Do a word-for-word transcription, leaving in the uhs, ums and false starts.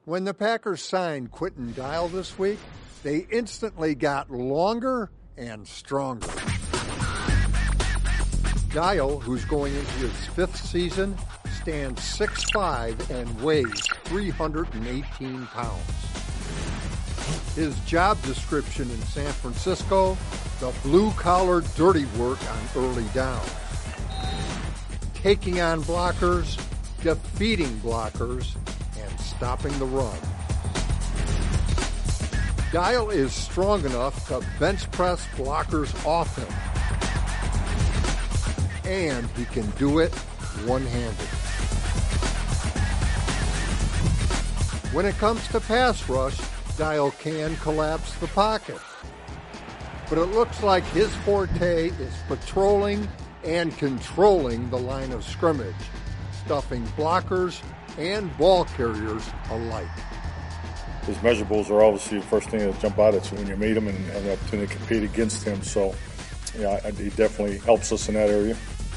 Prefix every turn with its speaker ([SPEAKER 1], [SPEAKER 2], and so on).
[SPEAKER 1] When the Packers signed Quinton Dial this week, they instantly got longer and stronger. Dial, who's going into his fifth season, stands six foot five and weighs three hundred eighteen pounds. His job description in San Francisco, the blue-collar dirty work on early downs. Taking on blockers, defeating blockers, and stopping the run. Dial is strong enough to bench press blockers off him. And he can do it one-handed. When it comes to pass rush, Dial can collapse the pocket. But it looks like his forte is patrolling and controlling the line of scrimmage, stuffing blockers and ball carriers alike.
[SPEAKER 2] His measurables are obviously the first thing that jump out at you when you meet him and have the opportunity to compete against him. So, yeah, he definitely helps us in that area.